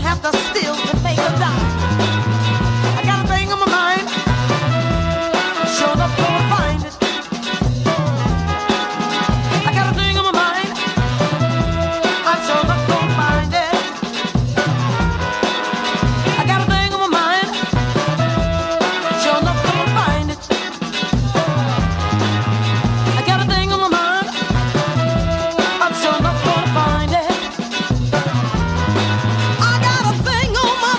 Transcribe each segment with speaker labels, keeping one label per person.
Speaker 1: I got a thing on my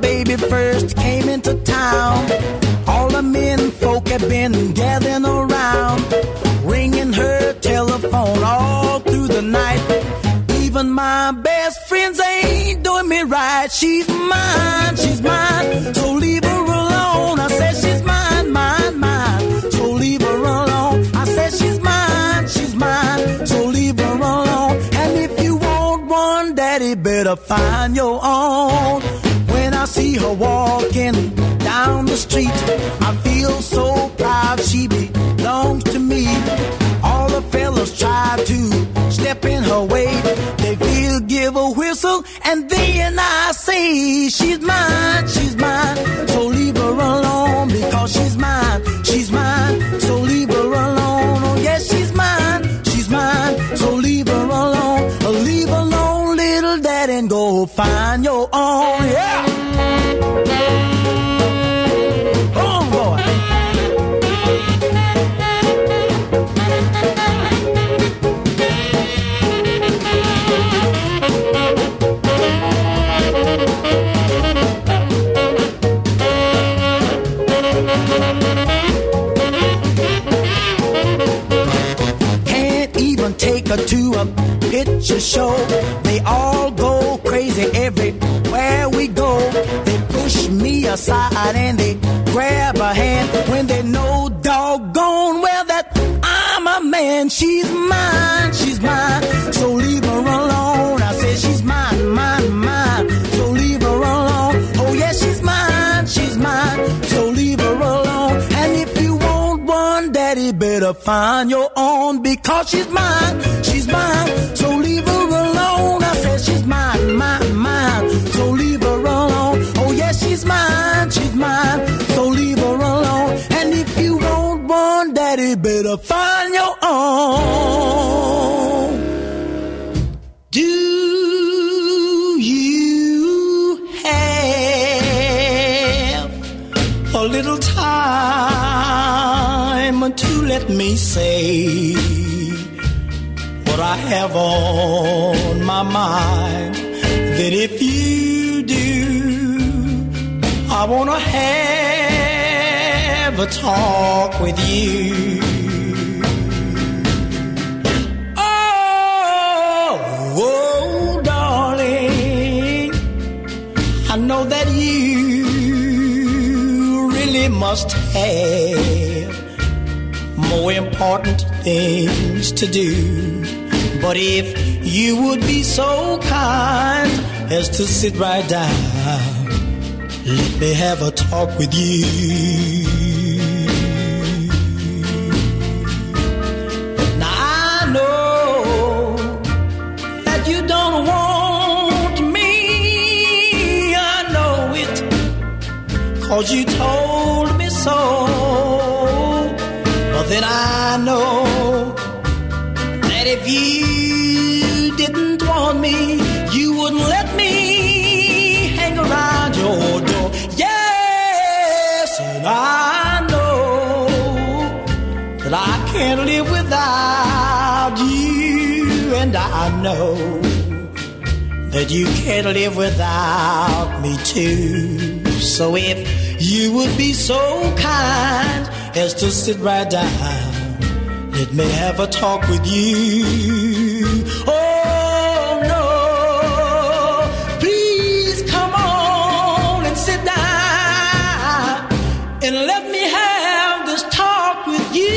Speaker 1: baby first came into town, all the men folk had been gathering around, ringing her telephone all through the night. Even my best friends ain't doing me right. She's mine, so leave her alone. I said she's mine, mine, mine, so leave her alone. I said she's mine, so leave her alone. And if you want one, daddy, better find your own. When I see her walking down the street, I feel so proud she belongs to me. All the fellas try to step in her way. They feel, give a whistle, and then I say, she's mine, so leave her alone. Because she's mine, so leave her alone. Oh yes, she's mine, so leave her alone. Leave alone, little daddy, and go find your own. Yeah. Take her to a picture show. They all go crazy everywhere we go. They push me aside and they grab a hand when they know doggone well that I'm a man. She's mine, so leave her alone. I said she's mine, mine, mine, so leave her alone. Oh yes, she's mine, so leave her alone. And if you want one, daddy, better find your own. Because she's mine, so leave her alone. I said she's mine, mine, mine, so leave her alone. Oh yes, she's mine, so leave her alone. And if you want one, daddy, better find your own. Do you have a little time to let me say what I have on my mind? That if you do, I wanna have a talk with you. Oh, darling, I know that you really must have more important things to do. But if you would be so kind as to sit right down, let me have a talk with you. Now I know that you don't want me, I know it, 'cause you told me so. But then I know that if you didn't want me, you wouldn't let me hang around your door. Yes, and I know that I can't live without you, and I know that you can't live without me too. So if you would be so kind as to sit right down, let me have a talk with you. Oh no, please come on and sit down and let me have this talk with you.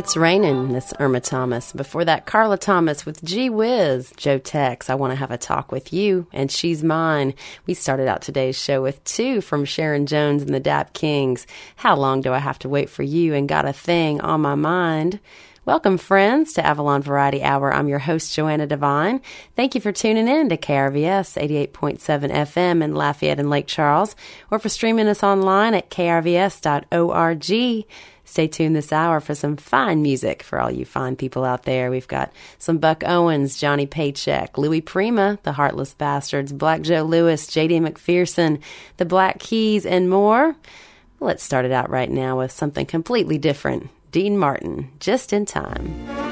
Speaker 2: It's Raining, Miss Irma Thomas. Before that, Carla Thomas with Gee Whiz. Joe Tex, I Want to Have a Talk with You, and She's Mine. We started out today's show with two from Sharon Jones and the Dap Kings. How Long Do I Have to Wait for You, and Got a Thing on My Mind. Welcome, friends, to Avalon Variety Hour. I'm your host, Joanna Devine. Thank you for tuning in to KRVS 88.7 FM in Lafayette and Lake Charles, or for streaming us online at krvs.org. Stay tuned this hour for some fine music for all you fine people out there. We've got some Buck Owens, Johnny Paycheck, Louis Prima, the Heartless Bastards, Black Joe Lewis, J.D. McPherson, the Black Keys, and more. Let's start it out right now with something completely different. Dean Martin, Just in Time.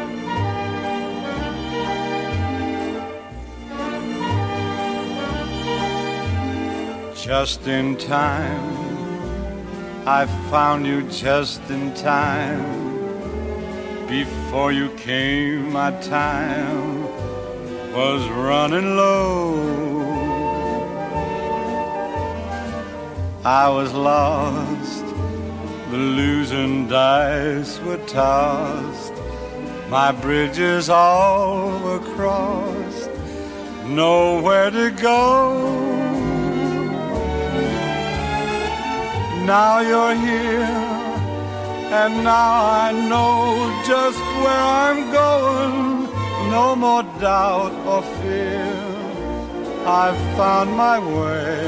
Speaker 3: Just in time, I found you just in time. Before you came, my time was running low. I was lost, the losing dice were tossed. My bridges all were crossed, nowhere to go. Now you're here, and now I know just where I'm going. No more doubt or fear, I've found my way.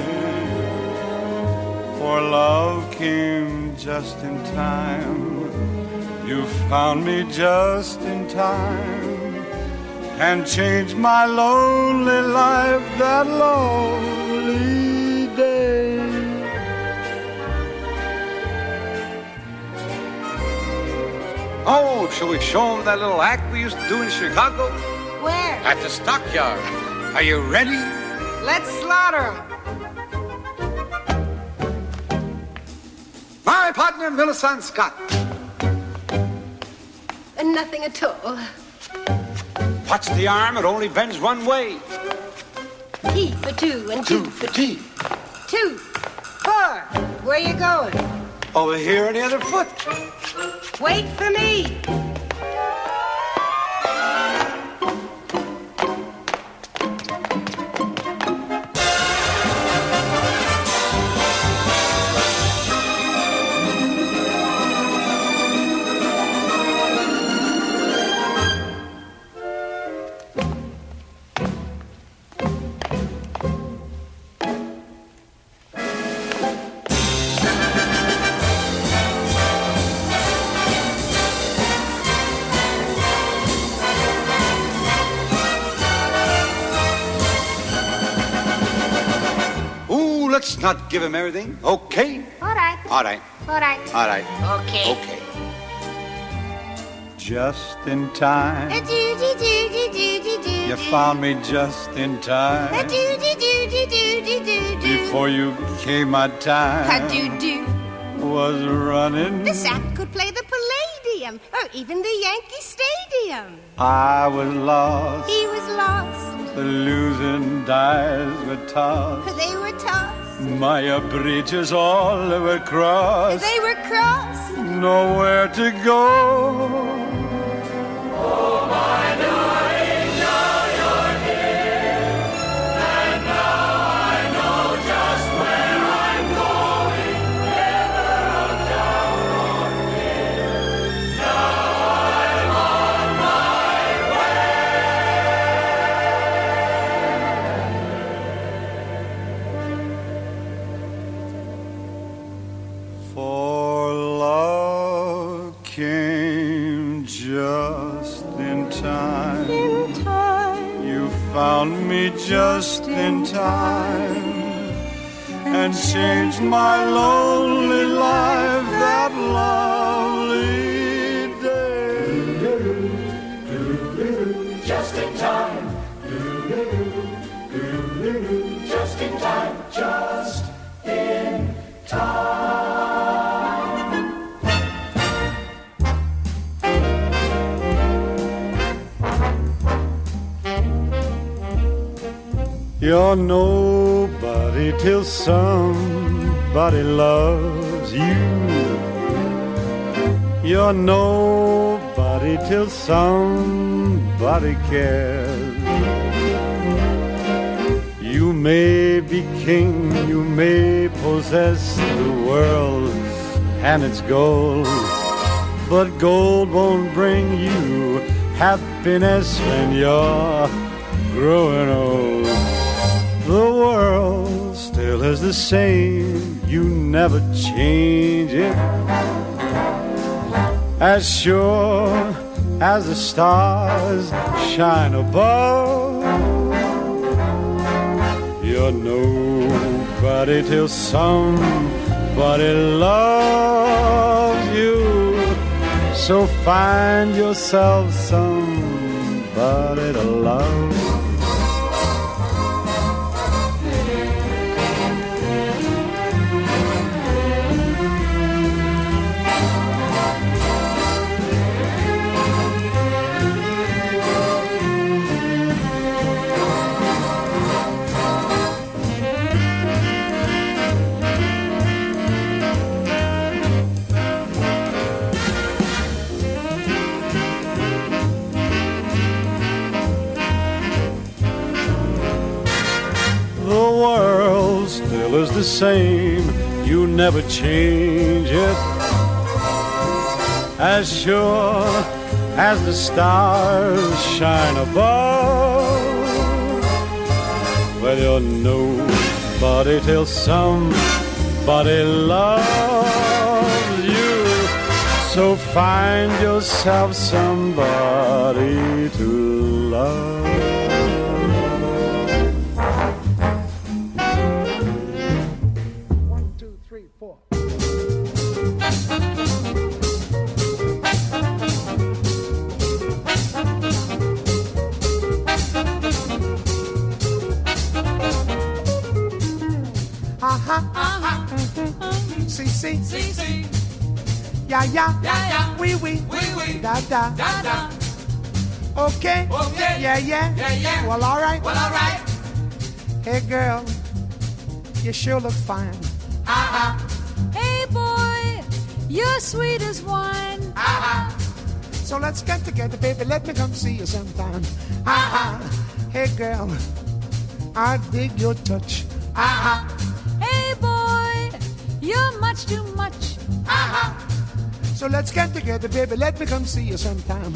Speaker 3: For love came just in time. You found me just in time, and changed my lonely life that lonely day.
Speaker 4: Oh, shall we show them that little act we used to do in Chicago?
Speaker 5: Where?
Speaker 4: At the stockyard. Are you ready?
Speaker 5: Let's slaughter 'em.
Speaker 4: My partner, Millicent Scott.
Speaker 5: Nothing at all.
Speaker 4: Watch the arm, it only bends one way.
Speaker 5: T for two and two for T. 2, 4. Where you going?
Speaker 4: Over here on the other foot.
Speaker 5: Wait for me.
Speaker 4: Let's not give him everything, okay?
Speaker 5: All right.
Speaker 4: All right.
Speaker 5: All right.
Speaker 4: All right.
Speaker 5: Okay.
Speaker 4: Okay.
Speaker 3: Just in time, you found me just in time. Before you came, my time was running.
Speaker 5: This act could play the Palladium or even the Yankee Stadium.
Speaker 3: I was lost,
Speaker 5: He was lost.
Speaker 3: the losing dice were tossed.
Speaker 5: They were tossed.
Speaker 3: My bridges all were crossed,
Speaker 5: They were crossed.
Speaker 3: nowhere to go.
Speaker 6: Oh, my darling, now you're here, and now I know just where I'm going. Never a doubt or fear. Now I'm on my way.
Speaker 3: For love came just in time. You found me just in time, and changed my lonely life that lovely day.
Speaker 6: Just in time. Just in time. Just in time.
Speaker 3: You're nobody till somebody loves you. You're nobody somebody till somebody cares. You may be king, you may possess the world and its gold, but gold won't bring you happiness when you're growing old. The world still is the same, you never change it. As sure as the stars shine above, you're nobody till somebody loves you. So find yourself somebody to love. Is the same, you never change it. As sure as the stars shine above, well, you're nobody till somebody loves you. So find yourself somebody to love.
Speaker 7: Si, ya, oui, da, da, okay, yeah, well, all right, hey, girl, you sure look fine,
Speaker 8: hey, boy, you're sweet as wine,
Speaker 7: so let's get together, baby, let me come see you sometime, hey, girl, I dig your touch,
Speaker 8: hey, boy, you're much too much.
Speaker 7: So let's get together, baby, let me come see you sometime.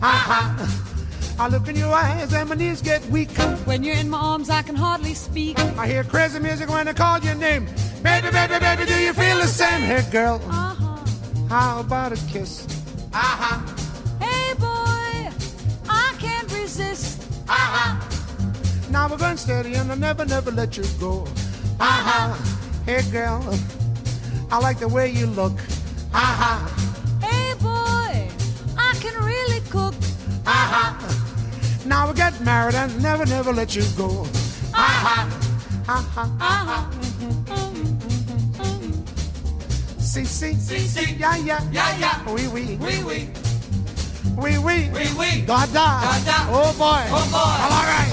Speaker 7: I look in your eyes and my knees get weak.
Speaker 8: When you're in my arms, I can hardly speak.
Speaker 7: I hear crazy music when I call your name. Baby, baby, baby, do you feel the same? Hey, girl, how about a kiss?
Speaker 8: Hey, boy, I can't resist.
Speaker 7: Now we're going steady and I'll never, never let you go. Hey, girl, I like the way you look.
Speaker 8: Hey, boy, I can really cook.
Speaker 7: Now we get married and never, never let you go. Si, yeah, oui, da, oh boy, all right.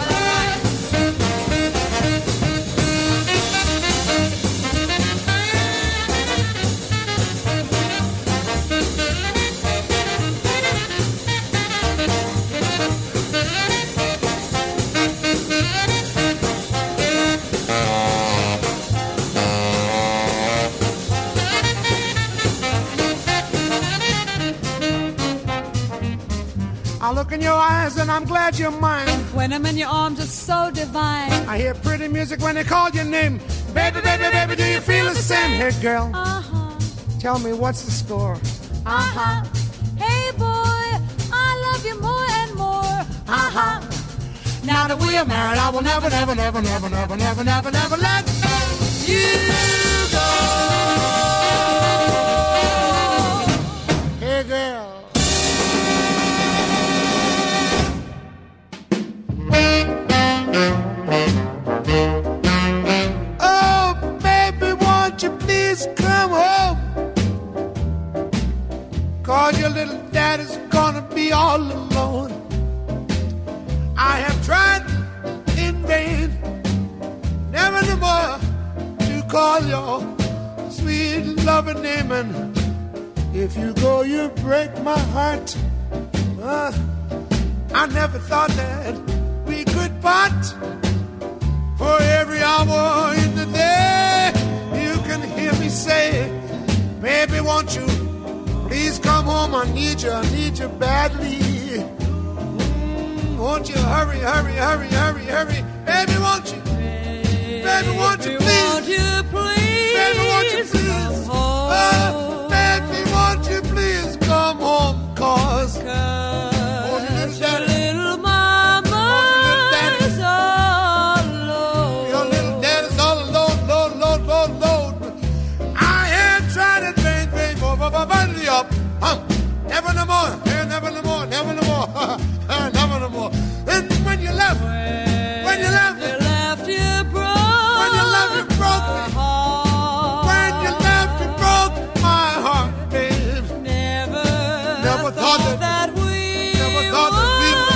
Speaker 7: I look in your eyes and I'm glad you're mine.
Speaker 8: When I'm in your arms, it's so divine.
Speaker 7: I hear pretty music when they call your name. Baby, baby, baby, do you feel the same? Hey, girl, tell me what's the score?
Speaker 8: Hey, boy, I love you more and more.
Speaker 7: Now that we are married, I will never, never, never, never, never, never, never, never let you go. Hey, girl. Oh, baby, won't you please come home? 'Cause your little daddy's gonna be all alone. I have tried in vain, never more to call your sweet loving name. And if you go, you break my heart. I never thought that we could part. For every hour in the day, you can hear me say, baby, won't you please come home? I need you badly. Won't you hurry, hurry, hurry, hurry, hurry? Baby, won't you? Baby, won't you please?
Speaker 8: Won't you please?
Speaker 7: Baby, won't you please? Baby, won't you please come home? Cause
Speaker 8: your little mama's all alone.
Speaker 7: Your little daddy's all alone, alone. I had tried it, baby, never no more, never no more, never no more, never no more. And when you left, when you left,
Speaker 8: you left, you broke.
Speaker 7: when you left, you broke me. When you left, you broke my heart, babe.
Speaker 8: Never thought that we
Speaker 7: never thought that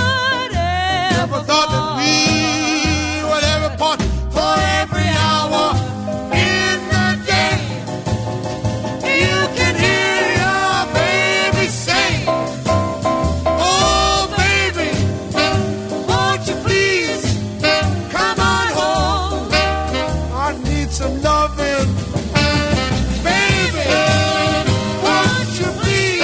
Speaker 7: we would ever part. For every hour in the day, you can hear your baby say, oh baby, won't you please come on home? I need some loving, baby, won't you please?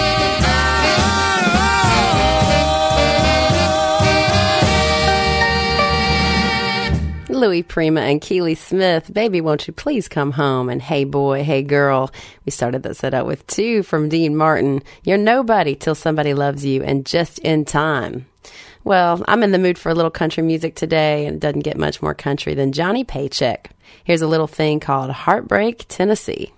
Speaker 2: Louis Prima and Keely Smith, Baby, Won't You Please Come Home, and Hey Boy, Hey Girl. We started that set out with two from Dean Martin, You're Nobody Till Somebody Loves You, and Just in Time. Well, I'm in the mood for a little country music today, and it doesn't get much more country than Johnny Paycheck. Here's a little thing called Heartbreak, Tennessee.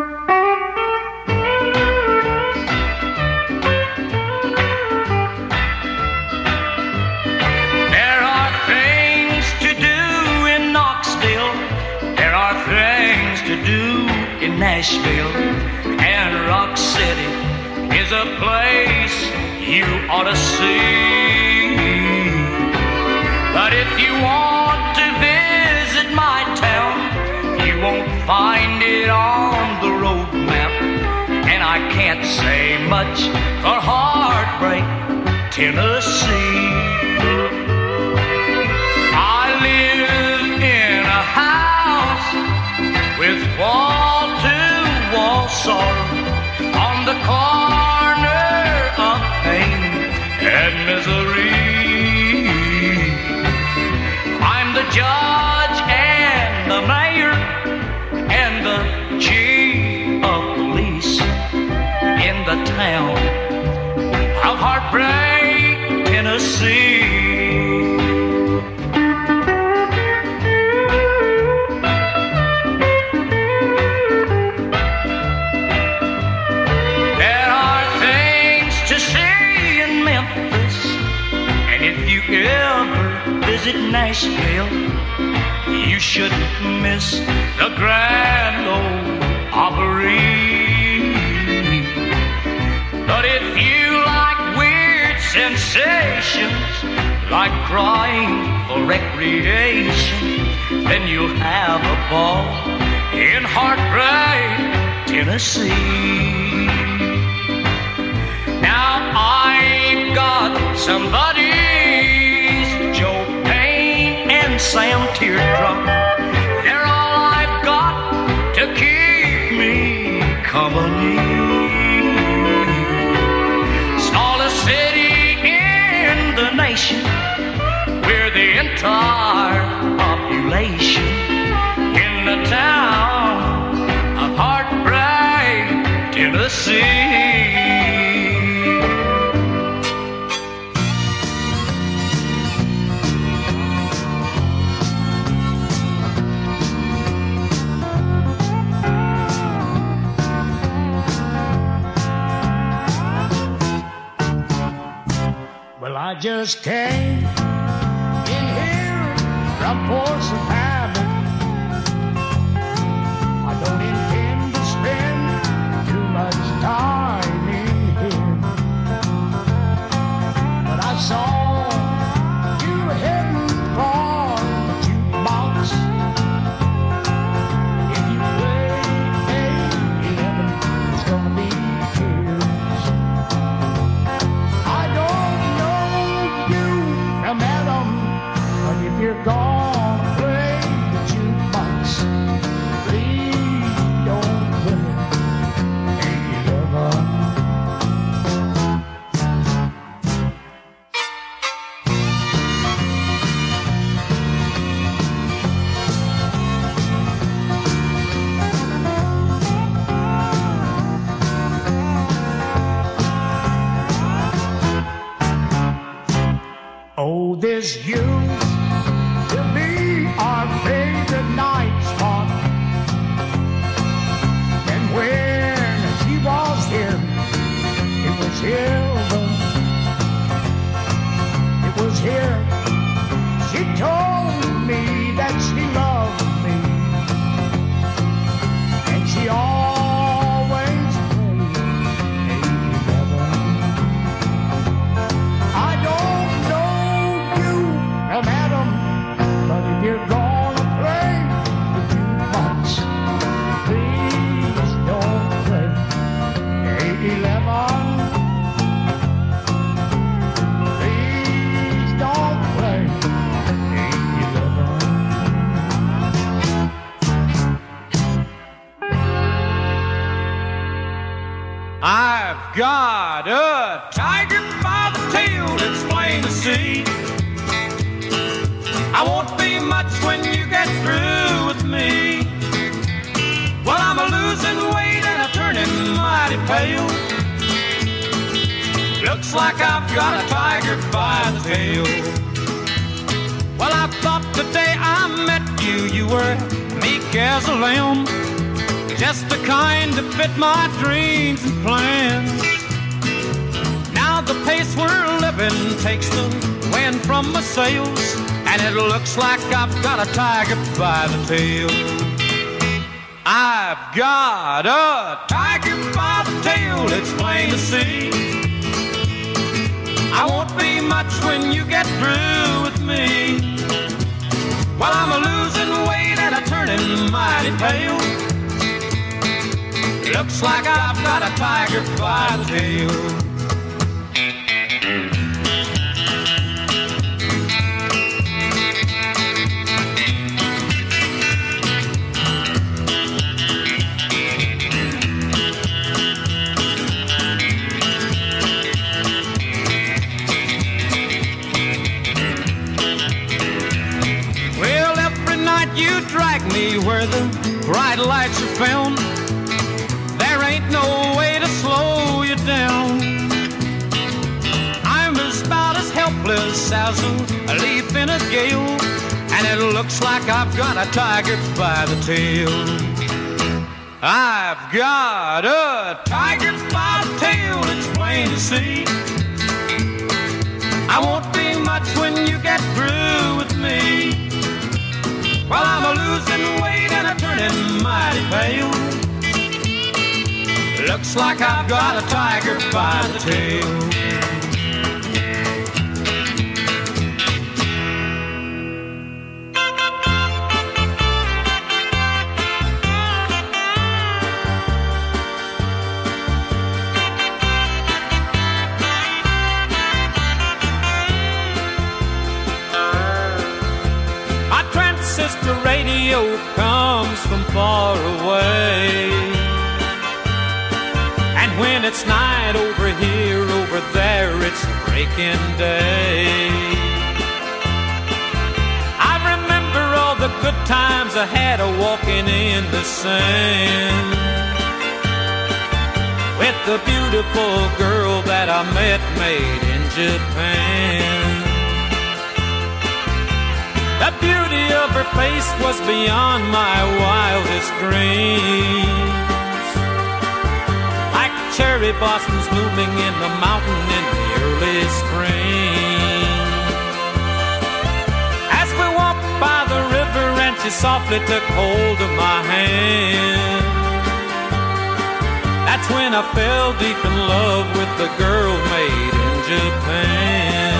Speaker 9: Nashville, and Rock City is a place you ought to see. But if you want to visit my town, you won't find it on the road map. And I can't say much for Heartbreak, Tennessee. I live in a house with wall-to-wall sorrow on the corner of pain and misery. I'm the judge and the mayor and the chief of police in the town of Heartbreak, Tennessee. Visit Nashville, you shouldn't miss the Grand Ole Opry. But if you like weird sensations, like crying for recreation, then you'll have a ball in Heartbreak, Tennessee. Now I've got somebody, Sam Teardrop, they're all I've got to keep me company. Smallest city in the nation, we're the entire population in the town of Heartbreak, Tennessee.
Speaker 10: I just came in here from force of habit. I don't intend to spend too much time in here, but I saw you heading for the jukebox. If you play A11, it's gonna be tears. I don't you're gonna play the jukebox, please don't play any lover. Oh, this used to be our favorite night spot. And when she was here, it was heaven. It was here. She told me that she loved me. And she always played 8-11. I don't madam, but if you're gonna play the jukebox, please don't play 8-11. Please don't play 8-11.
Speaker 9: I've got a tiger by the tail, it's plain to see. I won't be much when you get through with me. Well, I'm a losing weight and I'm turning mighty pale. Looks like I've got a tiger by the tail. Well, I thought the day I met you, you were meek as a lamb, just the kind to fit my dreams and plans. Now the pace we're living takes the wind from my sails, and it looks like I've got a tiger by the tail. I've got a tiger by the tail, it's plain to see. I won't be much when you get through with me. Well, I'm a losing weight and I'm turning mighty pale. Looks like I've got a tiger by the tail. You drag me where the bright lights are found. There ain't no way to slow you down. I'm about as helpless as a leaf in a gale, and it looks like I've got a tiger by the tail. I've got a tiger by the tail, it's plain to see. I won't be much when you get through with me. Well, I'm a losing weight and I'm turning mighty pale. Looks like I've got a tiger by the tail. The radio comes from far away, and when it's night over here, over there, it's breaking day. I remember all the good times I had walking in the sand with the beautiful girl that I met made in Japan. The beauty of her face was beyond my wildest dreams, like cherry blossoms blooming in the mountain in the early spring. As we walked by the river and she softly took hold of my hand, that's when I fell deep in love with the girl made in Japan.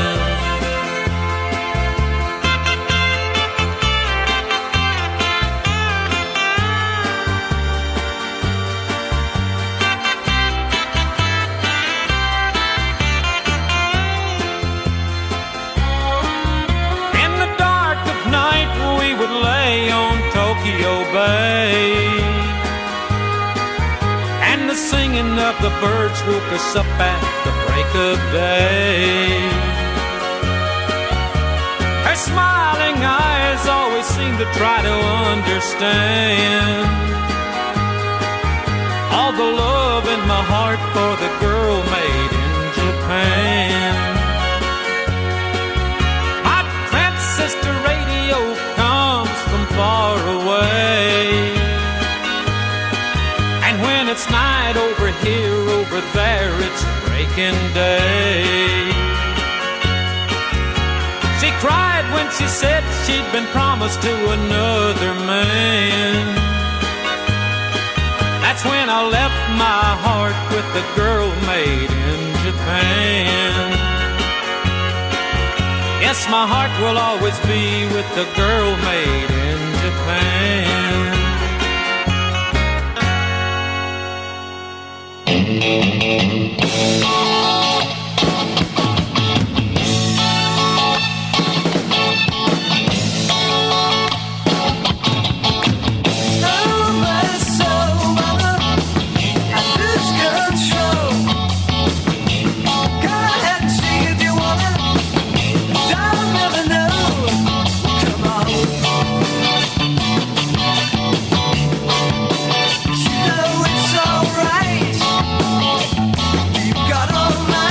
Speaker 11: of the birds woke us up at the break of day. Her smiling eyes always seem to try to understand all the love in my heart for the girl made in Japan. My transistor radio comes from far away, and when it's night over here, over there, it's breaking day. She cried when she said she'd been promised to another man. That's when I left my heart with the girl made in Japan. Yes, my heart will always be with the girl made in Japan.
Speaker 6: Got all my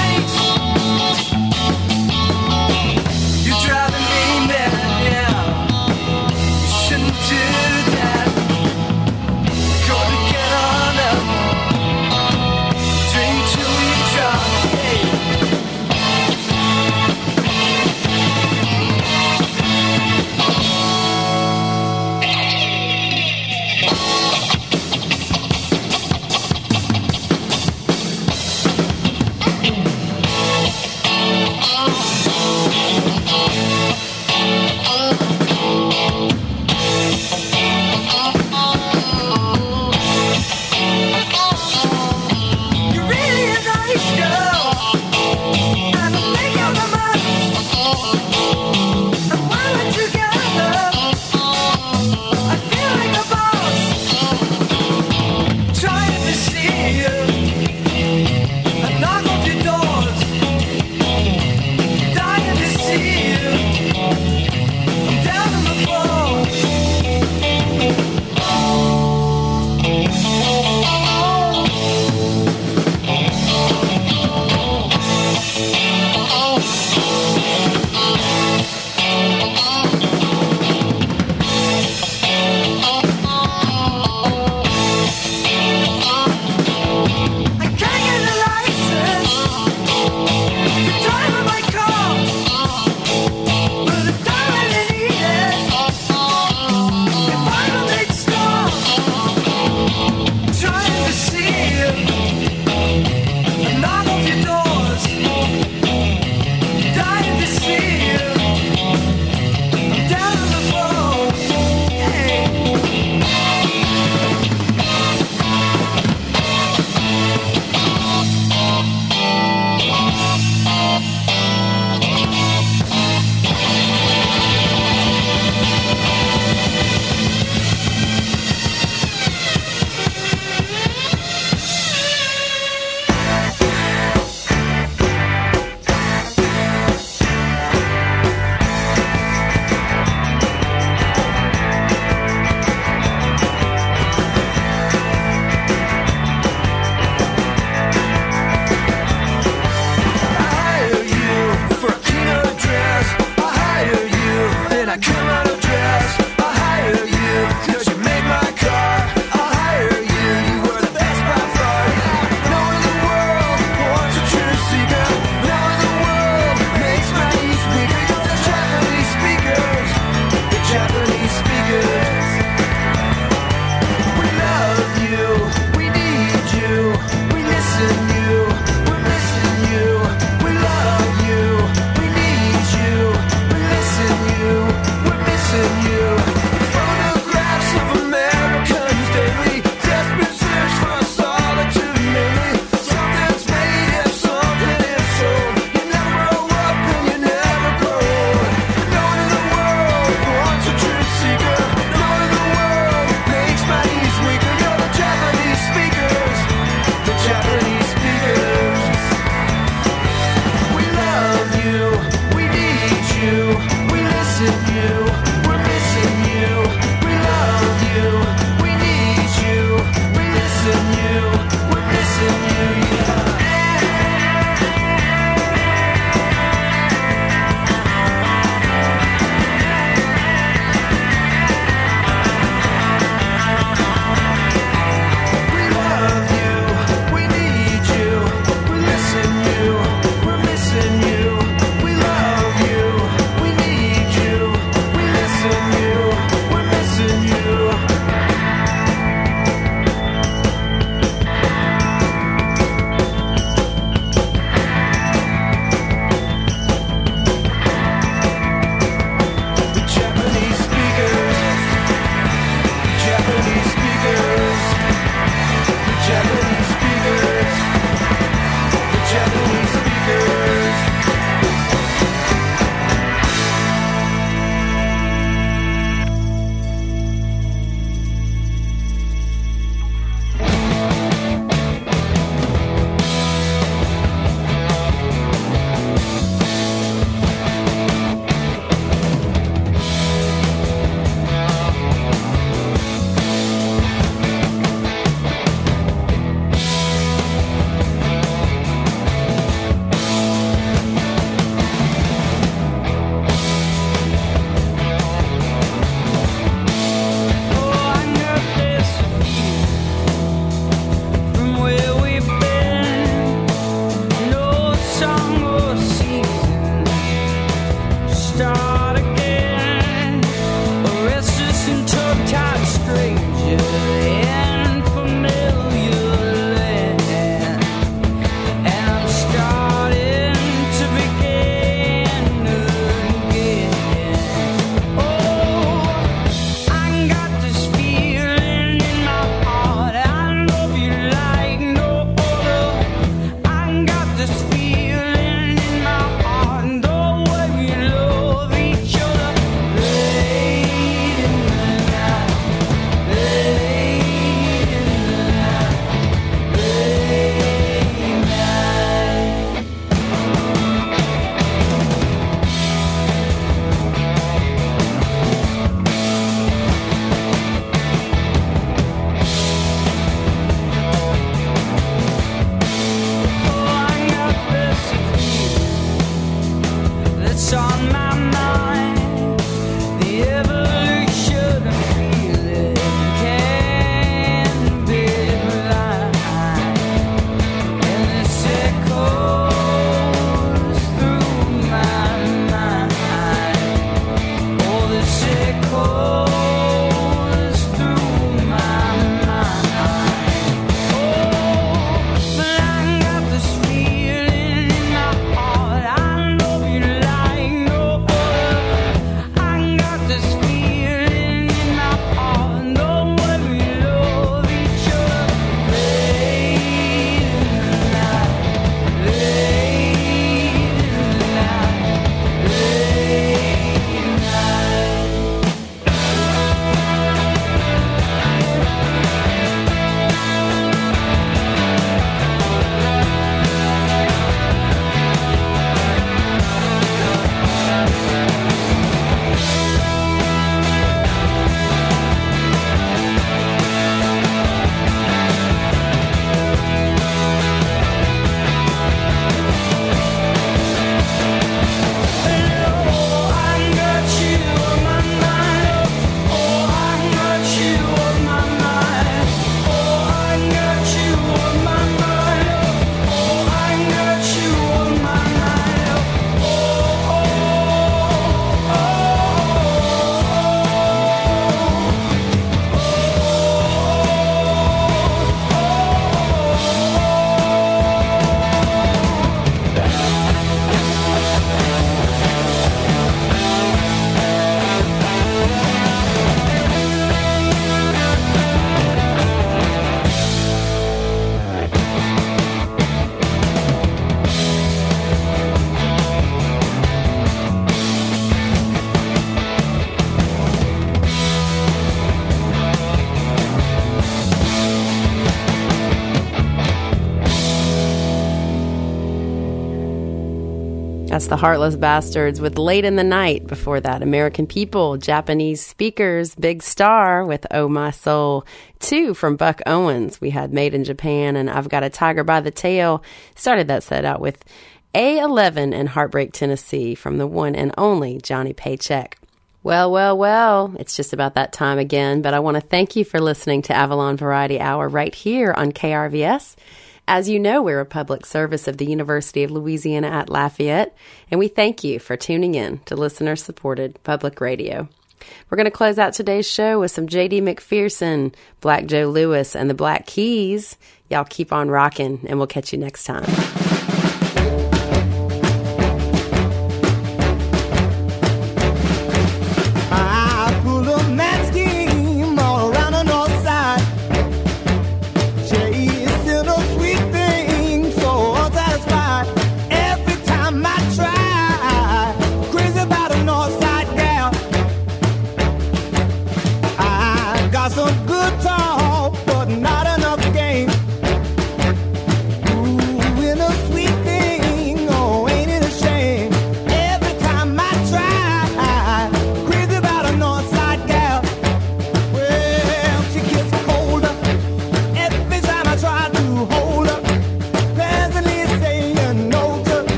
Speaker 2: That's the Heartless Bastards with Late in the Night. Before that, American People, Japanese Speakers, Big Star with Oh My Soul. 2 from Buck Owens. We had Made in Japan and I've Got a Tiger by the Tail. Started that set out with A11 and Heartbreak, Tennessee from the one and only Johnny Paycheck. Well, it's just about that time again, but I want to thank you for listening to Avalon Variety Hour right here on KRVS. As you know, we're a public service of the University of Louisiana at Lafayette, and we thank you for tuning in to listener-supported public radio. We're going to close out today's show with some J.D. McPherson, Black Joe Lewis, and the Black Keys. Y'all keep on rocking, and we'll catch you next time.